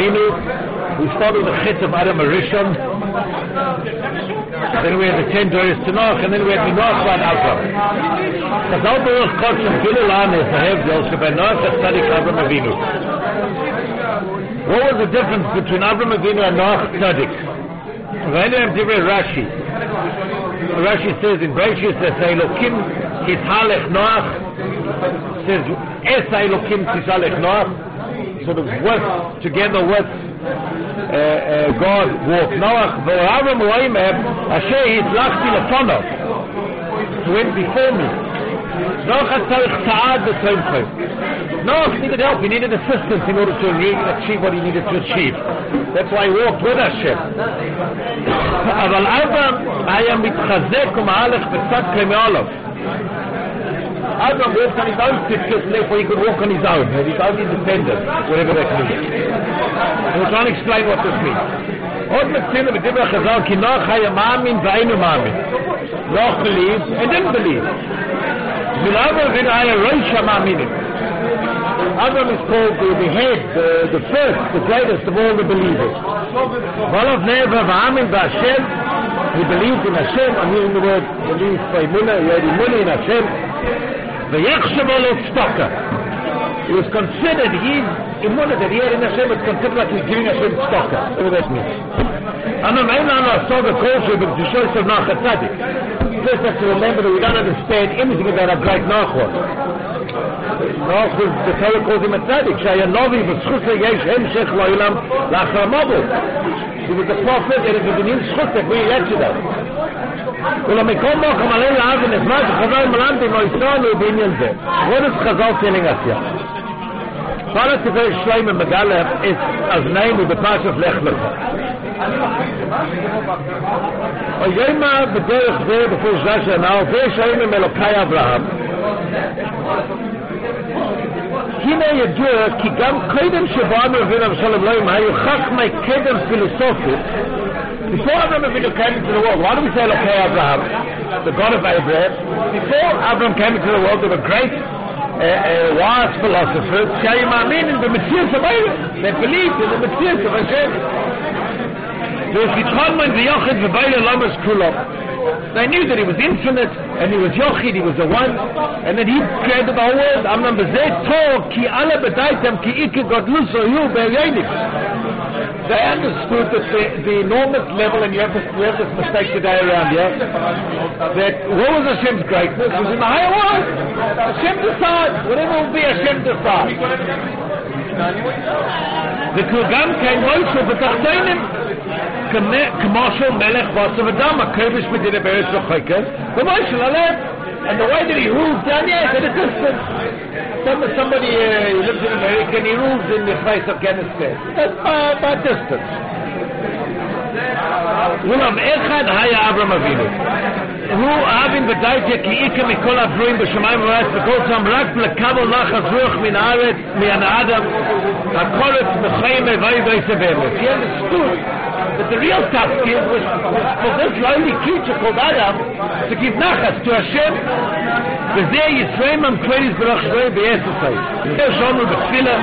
Avinu. We started the Chit of Adam Arishon. Then we had the 10 Doris Tanakh, and then we had the Noach and Avram. Chazal Baruch Kotzim Gilulan is the Hevdel Shebei Noach Tzadik Avram Avinu. What was the difference between Avram Avinu and Noach Tzadik? Rashi. Rashi says in Bereshit that Elokim Kithalech Noach says Es Elokim Kithalech Noach, sort of work together with God walked. Noach Avram Oimer Asher Hitlachti Lefonav, went before me. Noach had Tzarich Ta'ad B'Toimchem. Noach needed help, he needed assistance in order to achieve what he needed to achieve. That's why he walked with Hashem. אבל Avram היה מתחזק ומהלך בצד כמעולו. Avram walked on his own ticket, therefore he could walk on his own, and his own independent, whatever that means. And we're trying to explain what this means. עוד מצינו בדברי חז"ל כי נוח היה מאמין ואינו מאמין. Noach believed and didn't believe. Avram היה ראש המאמינים. Avram is called the head, the first, the greatest of all the believers. He believed in Hashem. I'm hearing the word believe by Emunah. He had Emunah in Hashem. He was considered, his Emunah that he had in Hashem was considered like he's giving Hashem tzedakah. What does that mean? First have to remember that we don't understand anything about how great Noach was. Noach was, the Torah calls him a tzaddik. Shaya Novi v'schutze yesh hemshech lo'ilam la'achar mabul. He was a prophet and it was an in-schutzek, we let you know. ולמקום בו כמלא לעבן את מה שחז"ל מלמדים לא ישראלו בעניין זה. What is Chazal telling us here? Para Tefer Shloim and Megalef is as name of the Parshas Lech Lecha. Oyema b'derech zeh b'fur Shasha now Veh Shloim and Elokai Avraham. הנה ידוע כי גם קודם שבו אברהם אבינו לא היו חכמי קדם פילוסופית. Before Abraham Avinu came into the world, why do we say Elokei Abraham, the God of Abraham? Before Abraham came into the world, there were great wise philosophers, שהיו מאמינים במציאות of Abraham. They believed in the מציאות of Hashem. They knew that he was infinite, and he was Yochid, he was the one, and that he created the whole world. They understood that the enormous level, and we have this mistake today around here, that what was Hashem's greatness? It was in the higher world. Hashem decides. Whatever will be, Hashem decides. וכולם כן מוישו בתחתינים כמו שהוא מלך בוסר ודם הכבש מדינה בארץ רחוקה ומוישו ללב. And the way that he rules down here is at a distance. Somebody who lives in America and he rules in the place of Afghanistan. That's by distance. אולם אחד היה אברהם אבינו. הוא אבין בדייתיה כי איקה מכל הברואים בשמיים ובארץ וכל שם רק לקבל נחת רוח מן הארץ, מן האדם, הקורץ בחיים מביא ויסבמת. He understood that the real task was for this lowly creature called Adam to give nachas to Hashem. וזה ישרים המקויניס ברוך שרוי ביסוסי. זה שאומרו בתפילה.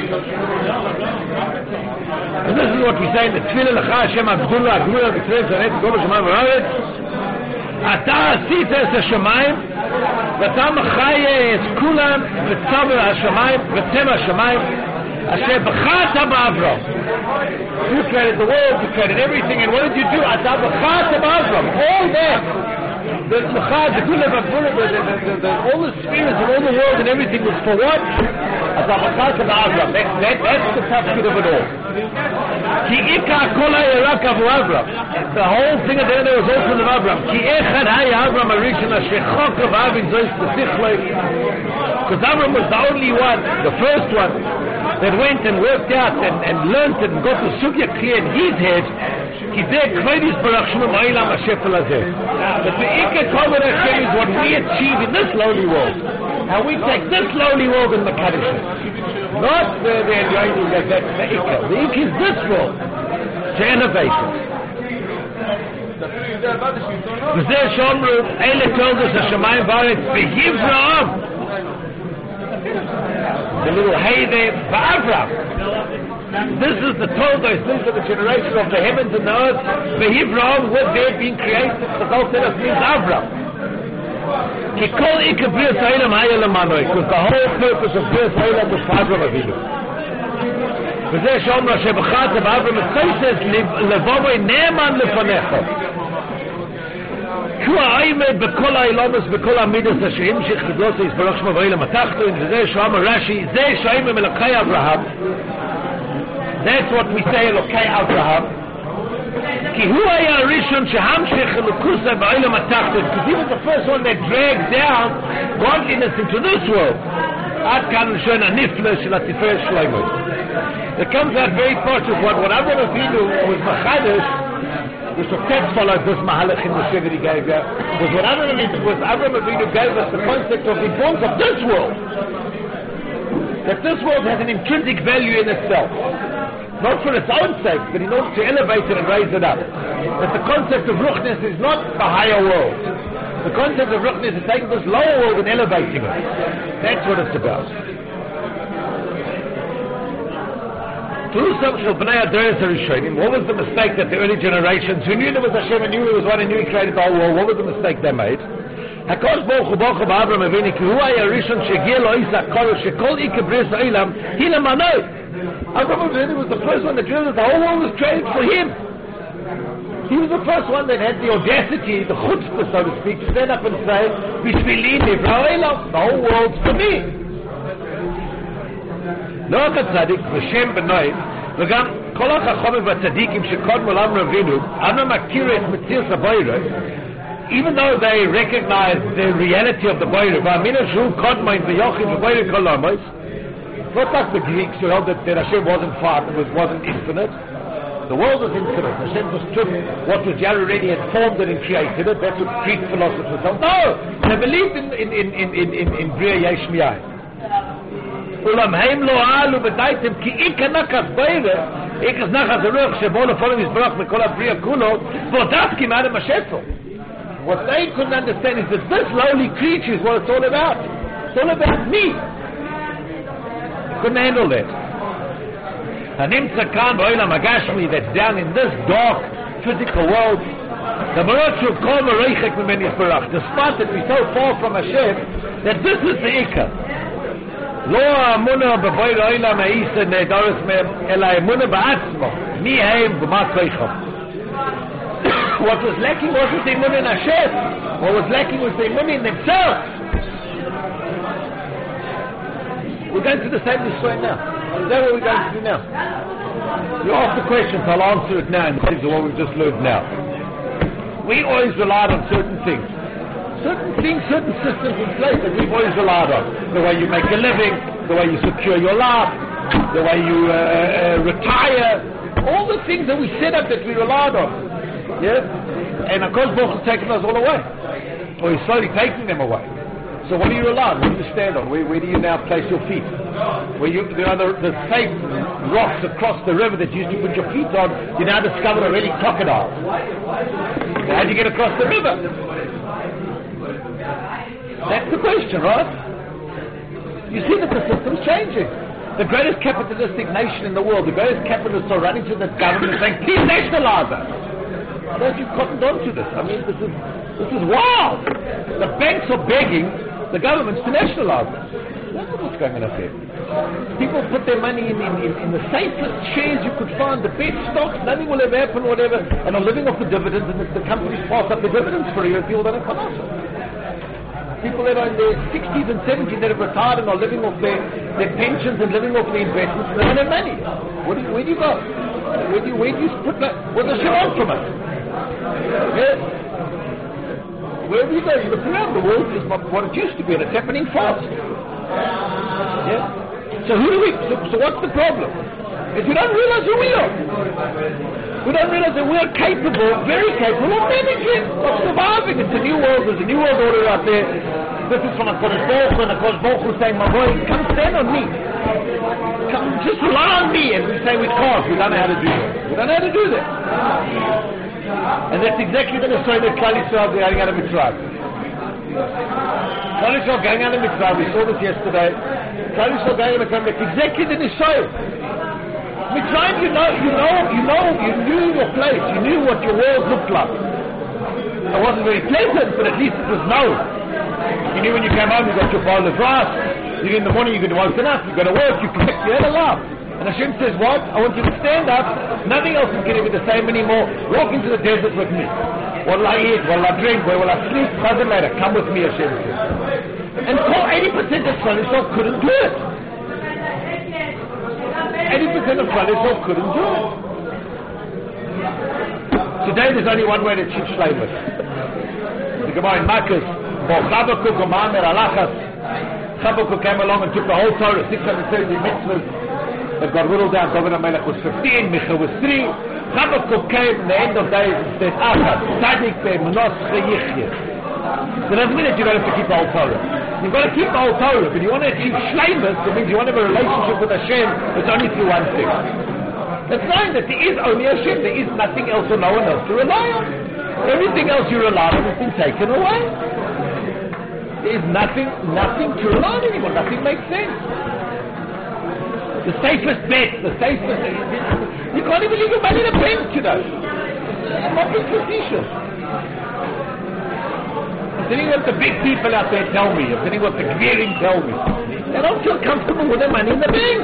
And this is what we say in the Tefillah, L'cha Hashem Abdullah, Agmura, B'Tzrei, Zaret, Goma, Shemayim, V'Aretz. אתה עשית את השמיים, ואתה מחיה את כולם, וצבר השמיים, וצמא השמיים, אשר בחרת באברהם. You created the world, you created everything, and what did you do? אתה בחרת באברהם. All that. The Mechad, the Gula, all the spheres of all the world and everything was for what? That's the tafkid of it all. The whole thing at the end was also of Abraham. Because Abraham was the only one, the first one, that went and worked out and learned and got the sugya clear in his head. That the Ikka Kovod Hashem is what we achieve in this lowly world. And we take this lowly world and Makadish it. Not the enjoying that the Ikka. The Ikka is this world. To elevate it. וזה שאומרו, אלה תולדות השמיים והארץ בהברהם. The little hay there, Ba'avraham. This is the Torah, this is the generation of the heavens and the earth. V'Avraham was there being created. The Chazal said it means Avram. Because the whole purpose of Bris Ha'olam was for Avram Avinu. וזה שאומר שבחרת באברהם מצייסס לבומי נאמן לפניך הוא העמד בכל האילומס בכל המידס אשר המשיך גדלוסו יסברך שמו ואילם התחתון וזה שאומר רש"י זה שהאמם אלוקי אברהם that's what we say אלוקי אברהם כי הוא היה הראשון שהמשיך אלוקוסה באילם התחתון because he was the first one that dragged down godliness into this world עד כאן לשון הנפלא של התפארת שלמה. It comes out very much of what Avraham Avinu was Machadish, which the text follows this Mahalach in the Shir that he gave you, was what Avraham Avinu gave us the concept of the importance of this world. That this world has an intrinsic value in itself. Not for its own sake, but in order to elevate it and raise it up. That the concept of Ruchnis is not the higher world. The concept of Ruchnis is taking this lower world and elevating it. That's what it's about. What was the mistake that the early generations who knew there was Hashem and knew He was one and knew He created the whole world, what was the mistake they made? HaKadosh Baruch Hu b'Avraham Avinu ki hu haya rishon shegiya lo Isaac kol shekol ikar bris ha'olam hi lemanoi. Avraham Avinu was the first one that realized the whole world was created for him. He was the first one that had the audacity, the chutzpah, so to speak, to stand up and say, Bishvili nivra ha'olam, the whole world's for me. לא רק הצדיק, ושם בנוי, וגם כל החכמים והצדיקים שקודמו לאברהם אבינו, אנו מכירים את מציאות הבוירה, even though they recognize the reality of the boirer, והאמינו שהוא קודמו in ויוחד ובוירה כל עמוס, not like the Greeks who held that Hashem wasn't finite, wasn't infinite. The world was infinite. Hashem just took what was already had formed it and created it. That's what Greek philosophers held. No! They believed in Bria Yesh Miyai. אולם הם לא העלו בדייתם כי איקה נחס בירה איקה נחס הרוח שבו לפעמים יסברח מכל הבריאה כולו ועודת כמעט עם השפר. What they couldn't understand is that this lowly creature is what it's all about. It's all about me. They couldn't handle that. הנמצא כאן בעולם הגשמי that's down in this dark physical world למרות שהוא כל מרחק ממני יסברח despite that we're so far from Hashem that this is the איקה לא האמונה בבויר העולם האיסה נהדרס מהם, אלא האמונה בעצמו. מי הם ומה כוחם. What was lacking wasn't the אמונה in Hashem. What was lacking was the אמונה in themselves. We're going to the same story now. Is that what we're going to do now? You ask the questions, I'll answer it now in terms of what we've just learned now. We always relied on certain things. Certain things, certain systems in place that we've always relied on. The way you make a living, the way you secure your life, the way you retire, all the things that we set up that we relied on. Yeah? And of course, Baruch has taken those all away. Or He's slowly taking them away. So what do you rely on? What do you stand on? Where do you now place your feet? Where the safe rocks across the river that you used to put your feet on, you now discover are really crocodiles. So how do you get across the river? That's the question, right? You see that the system's changing. The greatest capitalistic nation in the world, the greatest capitalists are running to the government saying, please nationalize us. Don't you cottoned on to this? I mean, this is wild. The banks are begging the governments to nationalize us. That's what's going on up there. People put their money in the safest shares you could find, the best stocks, nothing will ever happen, whatever, and are living off the dividends, and the companies pass up the dividends for you, people don't have financial. People that are in their 60s and 70s that have retired and are living off their pensions and living off their investments, and they don't have money. Where do you go? Where do you put that? What does she want from it? Yeah? Wherever you go, you look around, the world is not what it used to be, and it's happening fast. Yeah? So what's the problem? Is we don't realize who we are. We don't realize that we're capable, very capable of managing, of surviving. It's a new world, there's a new world order out there. This is from HaKadosh Baruch Hu, and HaKadosh Baruch Hu saying, my boy, come stand on me. Come, just rely on me. And we say we can't, we don't know how to do that. We don't know how to do that. And that's exactly the story that Klal Yisrael is going out of Mitzrayim. Klal Yisrael going out of Mitzrayim, we saw this yesterday. Klal Yisrael going out of Mitzrayim, that's exactly the Nishoyim. Mitzrayim, you knew your place. You knew what your world looked like. It wasn't very pleasant, but at least it was known. You knew when you came home, you got your bowl of rice. You knew in the morning, you're going to woken up, you're going to work, you collect, you had a laugh. And Hashem says, what? I want you to stand up. Nothing else is going to be the same anymore. Walk into the desert with me. What will I eat? What will I drink? Where will I sleep? Doesn't matter. Come with me, Hashem says. And 80% of Israel couldn't do it. 80% of Israel couldn't do it. Today there's only one way to teach Shleimus. The Gemara in Makkos, Chabakuk or Ma'amer Alachas. Chabakuk came along and took the whole Torah, 630 mitzvahs that got whittled down. David HaMelech was 15, Micha was 3. Chabakuk came in the end of days and said, Achad, Tzadik Menos Yichye. So it doesn't mean that you don't have to keep the whole Torah. You've got to keep the whole Torah, but you want to achieve Shleimus, it means you want to have a relationship with Hashem, it's only through one thing. That's knowing that there is only Hashem, there is nothing else or no one else to rely on. Everything else you rely on has been taken away. There is nothing to rely on anymore, nothing makes sense. The safest bet, you can't even leave your money in a bank today. It's not being facetious. I'm telling you what the big people out there tell me, I'm telling you what the Gvirim tell me. They don't feel comfortable with their money in the bank.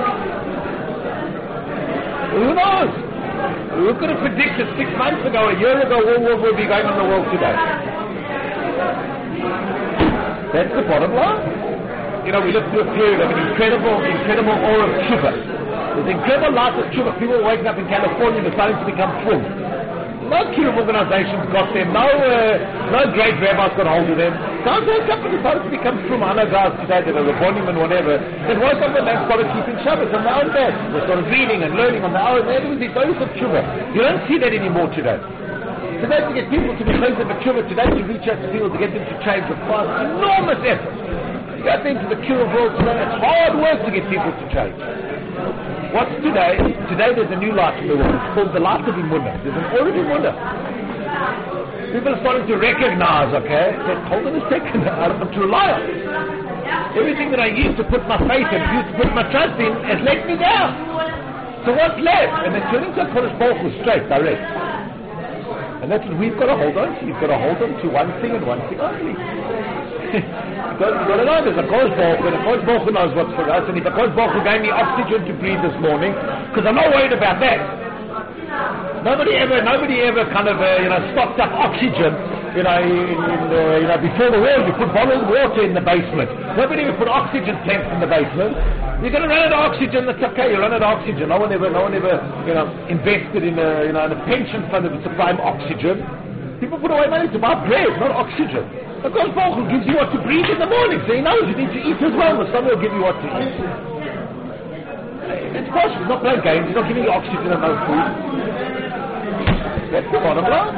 Who knows? Who could have predicted 6 months ago, a year ago, what war will be going on in the world today? That's the bottom line. You know, we lived through a period of an incredible aura of tshuva. There's incredible light of tshuva. People waking up in California and they're starting to become full. No kiruv organizations got them. No great rabbis got hold of them. Guys woke up and decided to become frum. I know guys today that are Rabbonim and whatever. They woke up and they started keeping Shabbos on their own bed. They started reading and learning on their own. There was these days of tshuva. You don't see that anymore today. Today to get people to be close to tshuva, today to reach out to people to get them to change requires enormous effort. You go into the kiruv world today, it's hard work to get people to change. What's today? Today there's a new light in the world. It's called the light of Emunah. There's an aura of Emunah. People are starting to recognize, okay, that hold on a second, I don't have to rely on. Everything that I used to put my faith in, used to put my trust in, has let me down. So what's left? And then turning to Kodesh Baruch Hu straight, direct. And that's what we've got to hold on to. You've got to hold on to one thing and one thing only. You've got to know there's a Kodesh Baruch Hu, and the Kodesh Baruch Hu knows what's for us, and if the Kodesh Baruch Hu gave me oxygen to breathe this morning, because I'm not worried about that. Nobody ever kind of stocked up oxygen. Before the war, you put bottled water in the basement. Nobody ever put oxygen tanks in the basement. You're going to run out of oxygen. That's okay. You run out of oxygen. No one ever, invested in a pension fund that would supply oxygen. People put away money to buy bread, not oxygen. Because Baruch Hu gives you what to breathe in the morning, so he knows you need to eat as well. But someone will give you what to eat. It's possible. He's not playing games. He's not giving you oxygen and no food. That's the bottom line.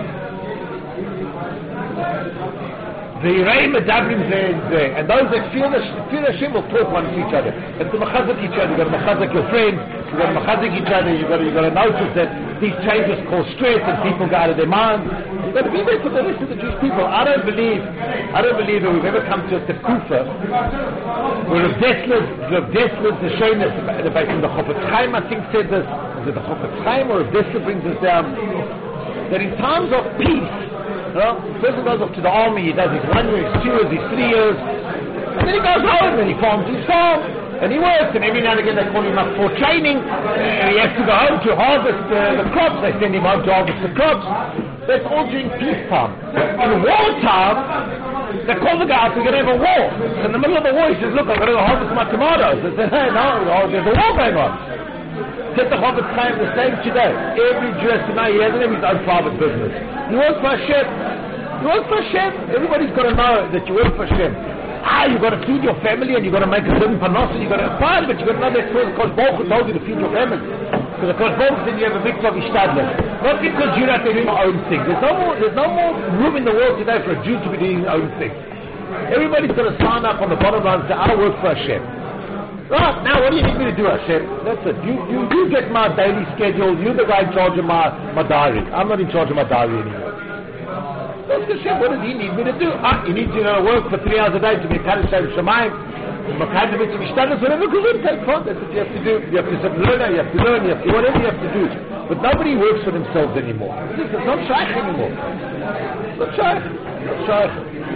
The Yirei Medabrim Zeh, and those that fear Hashem will talk one to each other. And to machazak each other, you've got to machazak your friends, you've got to machazak each other, you've got to notice that these changes cause stress and people go out of their minds. You've got to be there for the rest of the Jewish people. I don't believe that we've ever come to a Tekufa where Rav Dessler's the Shoyness, the Chofetz Chaim, I think, said this. Is it the Chofetz Chaim or Rav Dessler brings us down? That in times of peace, the person goes off to the army, he does his 1 year, his 2 years, his 3 years, and then he goes home and he farms his farm, and he works, and every now and again they call him up for training, and he has to go home to harvest the crops. They send him home to harvest the crops. That's all during peacetime. In wartime, they call the guy out, we're going to have a war. In the middle of the war, he says, look, I'm going to go harvest my tomatoes. They say, hey, no, there's a war going on. Said the Chofetz Chaim the same today. Every Jew has to know he doesn't have his own private business. He works for Hashem. Everybody's got to know that you work for Hashem. You've got to feed your family and you've got to make a certain panos and you've got to fine, but you've got to know that because Baruch Hu told you to feed your family. Because of course Baruch Hu said you have a mitzvah of ishtadlus. Not because you're not doing your own thing. There's no more room in the world today for a Jew to be doing his own thing. Everybody's got to sign up on the bottom line and say, I work for Hashem. Right, now what do you need me to do, Hashem? That's it. You get my daily schedule. You're the guy in charge of my diary. I'm not in charge of my diary anymore. That's Hashem. What does he need me to do? He needs to work for 3 hours a day to be Kaddish Shem Shemaim. Man kann damit sich standen, so eine Gesundheit von. That's what you have to do. You have to learn, you have to learn, you have to whatever you have to do. But nobody works for themselves anymore. It's not shaykh anymore. It's not shaykh. Not shaykh.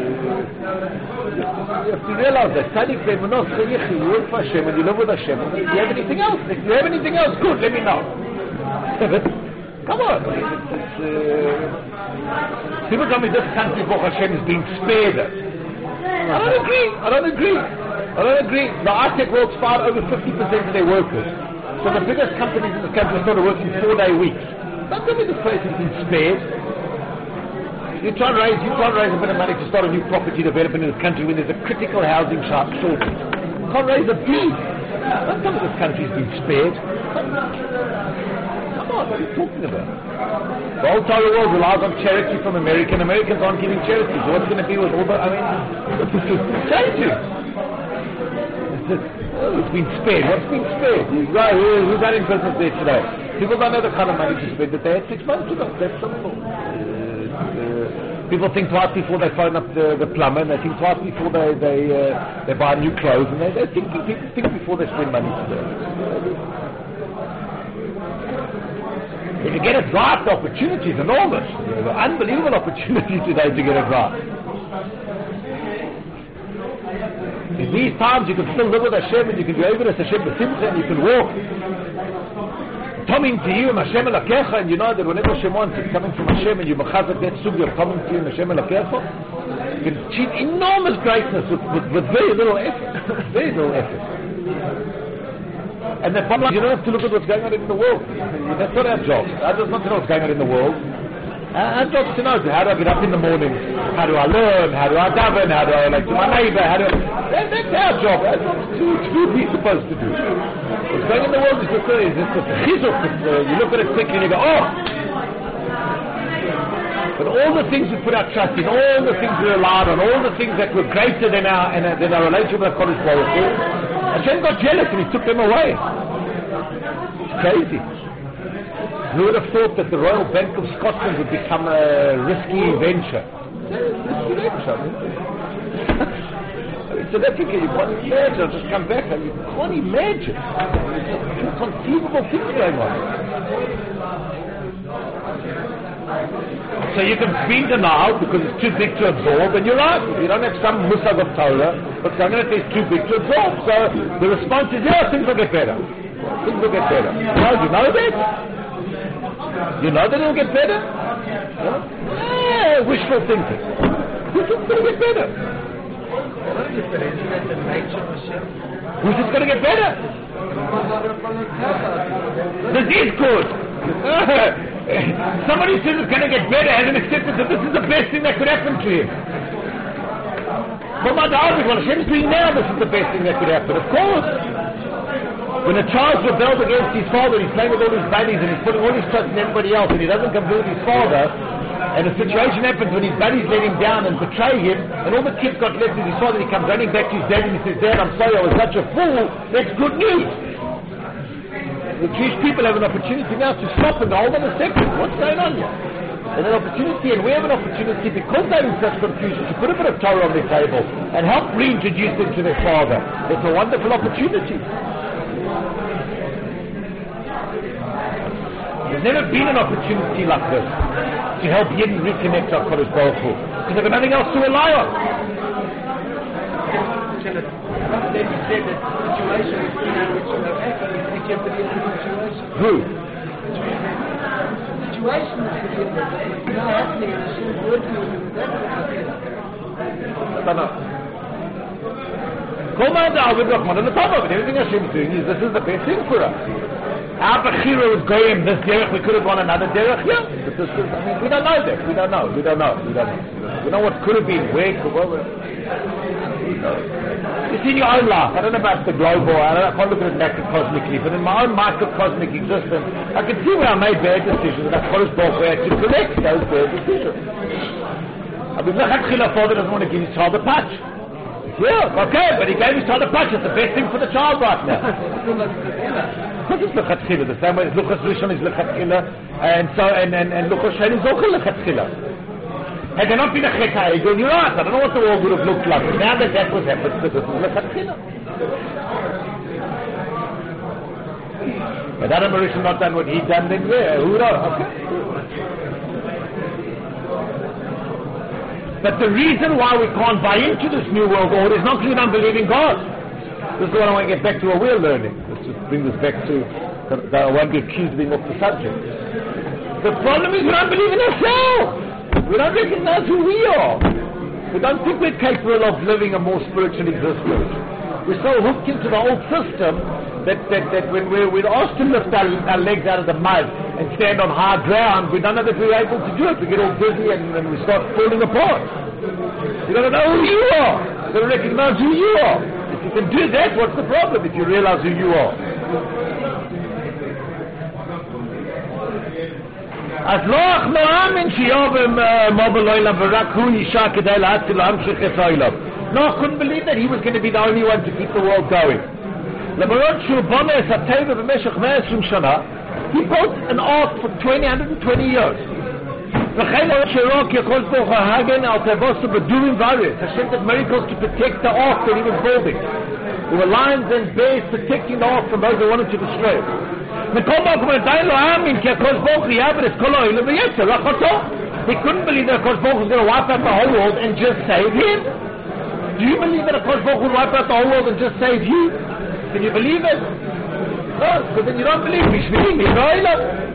You have to realize that. Tzadik be'emunos chayichi, you work for Hashem and you live with Hashem. If you have anything else, good, let me know. Come on. People tell me this country, Baruch Hashem, is being spared. I don't agree. The Arctic world's fired over 50% of their workers. So the biggest companies in this country started working 4-day weeks. Don't tell me this place has been spared. You try and raise a bit of money to start a new property development in this country when there's a critical housing shortage. You can't raise a bead. Don't tell me this country's been spared. What are you talking about? The whole entire world relies on charity from America, and Americans aren't giving charity. So what's going to be with all the... charity. It's been spared. What's been spared? Who's out in business there today? People don't know the kind of money to spend that they had 6 months ago. That's simple. People think twice before they phone up the plumber, and they think twice before they buy new clothes, and people think before they spend money today. If you get it right, the opportunity is enormous. There's an unbelievable opportunity today to get it right. In these times, you can still live with Hashem, and you can be able to Hashem b'simcha, and you can walk. Coming to you, Hashem Elakecha, and you know that whenever Hashem wants, it's coming from Hashem, and you machazat that sugi of coming to you, Hashem Elakecha, you can achieve enormous greatness with very little effort. Very little effort. And the problem is, you don't have to look at what's going on in the world. That's not our job. Our job is not to know what's going on in the world. Our job is to know how do I get up in the morning, how do I learn, how do I daven, how do I relate to my neighbor, that's our job. That's what we're supposed to do. What's going on in the world is just a chizuk. You look at it quickly and you go, oh! But all the things we put our trust in, all the things we relied on, all the things that were greater than our relationship with HaKadosh Baruch Hu, Hashem got jealous and he took them away. It's crazy. Who would have thought that the Royal Bank of Scotland would become a risky venture? South Africa, you can't imagine. I'll just come back and you can't imagine. It's inconceivable things going on. So you can be denial because it's too big to absorb, and you're right. You don't have some musag of Torah, but some of it is too big to absorb. So the response is, yeah, things will get better. Things will get better. Well, you know that? You know that it'll get better? Yeah, wishful thinking. Who's it's going to get better? Who's it's going to get better? This is good. Somebody who says it's going to get better hasn't accepted that this is the best thing that could happen to him. But my dad, what Hashem's doing now, this is the best thing that could happen. Of course. When a child rebels against his father, he's playing with all his buddies and he's putting all his trust in everybody else, and he doesn't convert his father, and a situation happens when his buddies let him down and betray him, and all the kids got left with his father, and he comes running back to his dad and he says, Dad, I'm sorry, I was such a fool. That's good news. The Jewish people have an opportunity now to stop and hold on a second. What's going on here? And an opportunity, and we have an opportunity because they're in such confusion to put a bit of Torah on their table and help reintroduce them to their father. It's a wonderful opportunity. There's never been an opportunity like this to help Yidden reconnect our HaKadosh Baruch Hu, because they've got nothing else to rely on. Then you said that situation is Who? The situation is not happening and it's working with that. I don't know. Kol ma'ad ha'avid Rahman and the top of it. Everything Hashem's doing is this is the best thing for us. Our Bechira was going this derech, we could have gone another derech. Yeah. We don't know that. We don't know. We know what could have been, where could have It's in your own life. I don't know about the global, I can't look at it macrocosmically, but in my own microcosmic existence, I can see where I made bad decisions and I HaKadosh Baruch Hu had to correct those bad decisions. I mean, the father doesn't want to give his child a patch. Yeah, okay, but he gave his child a patch. It's the best thing for the child right now. Because it's lechatchila, the same way as Luchas Rishon is lechatchila, and Luchas Sheni is also lechatchila. Had there not been a Chet HaEgel, you're right, I don't know what the world would have looked like, but now that was happened, this is lechatchila. But Adam Rishon not done what he done, then who knows? Okay. But the reason why we can't buy into this new world order is not because we don't believe in God. This is what I want to get back to what we're learning. Let's just bring this back to, that I won't be accused of being off the subject. The problem is we don't believe in ourselves. We don't recognize who we are. We don't think we're capable of living a more spiritual existence. We're so hooked into the old system that when we're asked to lift our legs out of the mud and stand on high ground, we don't know that we're able to do it. We get all dizzy and we start falling apart. You don't know who you are. You don't recognize who you are. If you can do that, what's the problem if you realize who you are? אז לא אנחנו מאמין שיובם מובל אוילם ורק הוא אישה כדי להציל להמשיך את האוילם. No, I couldn't believe that he was going to be the only one to keep the world going. למרות שהוא בונה את הטבע במשך 120 שנה, he built an ark for 120 years. וכן לא שרוק יכול ברוך ההגן על טבעו בדורים וארץ. Hashem did miracles to protect the ark that he was building. There were lions and bears protecting the ark from those who wanted to destroy it. מכל מקום עדיין לא האמין כי הקדוש ברוך הוא יעביר את כל העולם ויצר רק אותו. He couldn't believe that הקדוש ברוך הוא was going to wipe out the whole world and just save him. Do you believe that הקדוש ברוך הוא would wipe out the whole world and just save you? Can you believe it? No, because then you don't believe בשבילי, מישראל.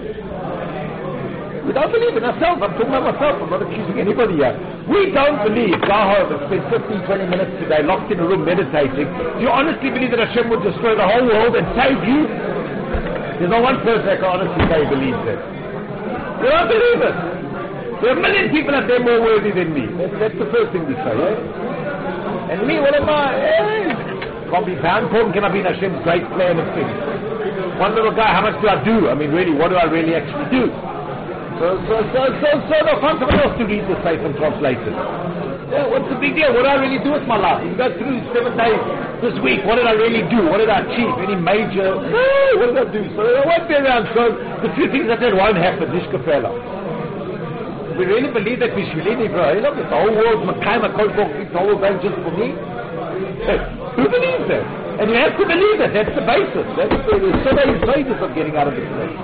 We don't believe in ourselves. I'm talking about myself. I'm not accusing anybody here. We don't believe. Go home and spend 15, 20 minutes today locked in a room meditating. Do you honestly believe that Hashem would destroy the whole world and save you? There's no one person that can honestly say he believes it. You don't believe it. There are a million people out there more worthy than me. That's the first thing we say, yeah? And me, what am I? Can't be bound. Can I be in Hashem's great plan of things? One little guy, how much do I do? I mean, really, what do I really actually do? So no, find somebody else to read the safe and translate it. Yeah, what's the big deal? What did I really do with my life? You go through 7 days this week. What did I really do? What did I achieve? Any major? No, what did I do? So I won't be around. So the few things I did won't happen. Nishkafela. We really believe that we should live in Israel. The whole world's Makai, the whole world going just for me. Who believes that? And you have to believe that. That's the basis. There's so many phases of getting out of this place.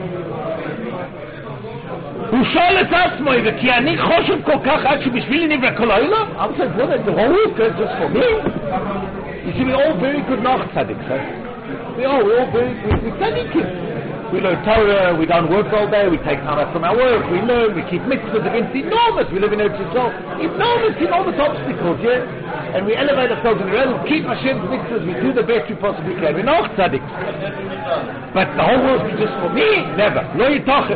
הוא שואל את עצמו, וכי אני חושב כל כך עד שבשבילי נברא כל העולם? I'm saying, what is the whole world just for me? You see, we're all very good nach tzaddiks, huh? We're all very good tzaddikim. We learn Torah, we don't work all day, we take time out from our work, we learn, we keep mitzvahs against enormous, we live in Eretz Yisrael, enormous obstacles, yeah? And we elevate ourselves in the realm, keep Hashem's mitzvahs, we do the best we possibly can. We're not tzaddiks. But the whole world is just for me? Never. Lo yitachet.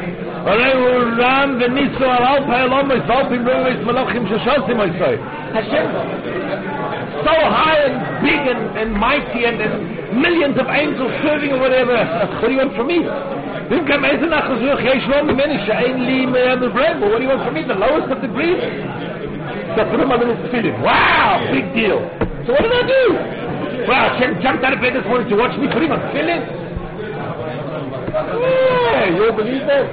Hashem so high and big and mighty and millions of angels serving or whatever. What do you want from me? What do you want from me? The lowest of the breed? So I put on my little tefillin. Wow, big deal. So what did I do? Well, Hashem jumped out of bed this morning to watch me putting on tefillin. Yeah, you don't believe that?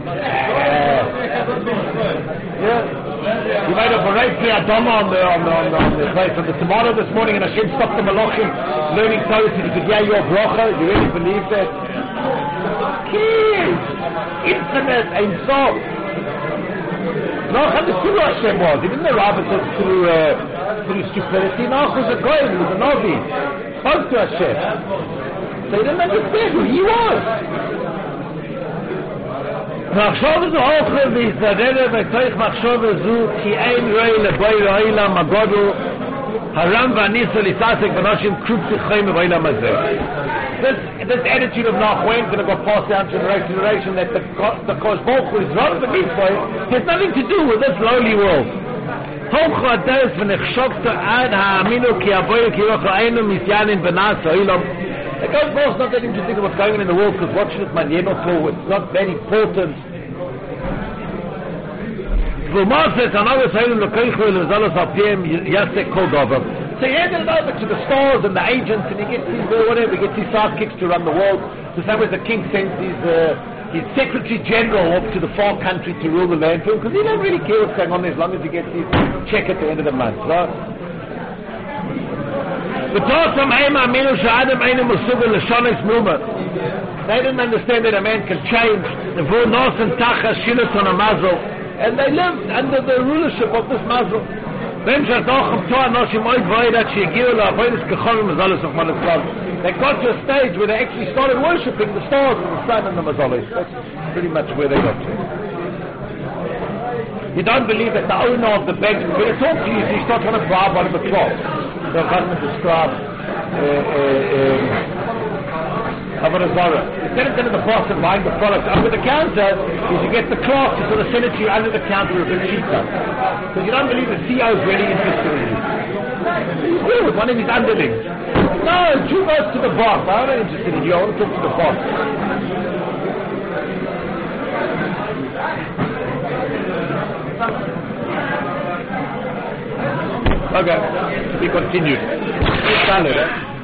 Yeah. You made a parade to Adama on the place on the tomato this morning, and Hashem stopped the Malachim learning Torah so he could hear your bracha. You really believe that? Kids! Infinite, Ein Sof. Noach understood who Hashem was. He didn't arrive at it through stupidity. Noach was a Goy, he was a Novi. Spoke to Hashem. So he didn't understand who he was. מחשוב זו אוכל ויסדרת ותוך מחשוב זו כי אין רואי לבוי רואילה מגודו הרם והניסו להתעסק בנשים קרוב חיים בעולם הזה. This attitude of Nachwen going to go passed down generation to generation that the Kosh Baruch Hu is not the mitzvah has nothing to do with this lowly world. הוך הדרס ונחשבת עד האמינו כי אבוי כי רוחו אינו מסיינים בנס העולם. The Kosh Baruch is not that interested in what's going on in the world because watching it man it's not that important. So he handed it over to the stars and the agents and he gets his sidekicks to run the world. The same as the king sends his secretary general off to the far country to rule the land for him because he doesn't really care what's going on as long as he gets his check at the end of the month, right? They didn't understand that a man can change. And they lived under the rulership of this mazel. They got to a stage where they actually started worshipping the stars and the sun and the mazalis. That's pretty much where they got to. You don't believe that the owner of the bank, when he talks to you, he starts trying to bribe one of the 12. The government describes Avodah. Instead of getting the boss and buying the product over the counter, you should get the clerk to sort of send it to you under the counter a bit cheaper. Because you don't believe the CEO is really interested in you. He's good with one of his underlings. No, two goes to the boss. I'm not interested in you. I want to talk to the boss. Okay, to be continued.